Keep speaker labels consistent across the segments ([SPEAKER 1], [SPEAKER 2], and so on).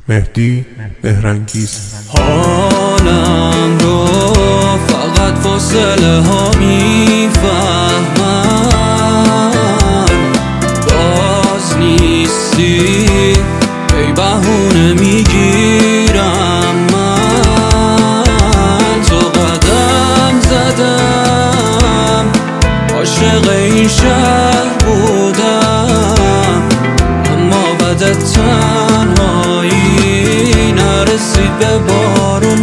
[SPEAKER 1] مهدی مهرانگیز.
[SPEAKER 2] حالم رو فقط فاصله ها میفهمن، باز نیستی ای بهونه میگیرم من. تو قدم زدم عاشق این شهر بودم، اما بعد تنهایی نرسید به بارون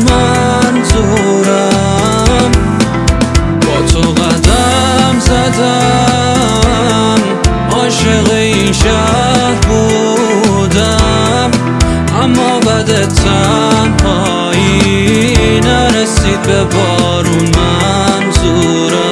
[SPEAKER 2] منظورم. با تو قدم زدم عاشق این شهر بودم، اما بعد تنهایی نرسید به بارون منظورم.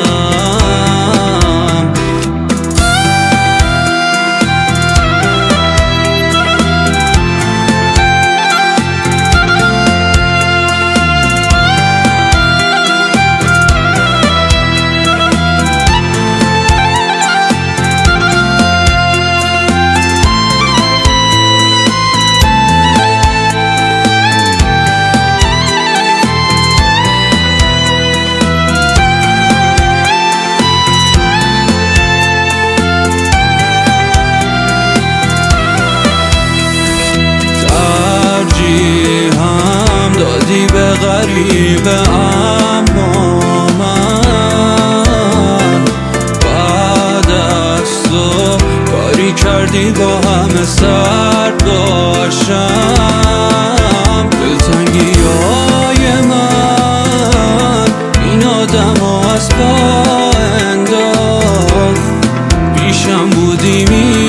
[SPEAKER 2] دادی به غریبه، اما من بعد از تو کاری کردی با همه سر باشم. دلتنگی های من این آدم ها از پا انداخت، پیشم بودی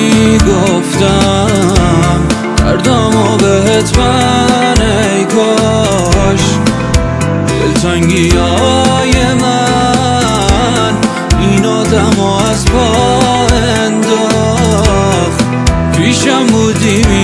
[SPEAKER 2] میگفتم دردامو بهت من ای کاش. دلتنگی های من این آدم ها از پا انداخت، پیشم بودی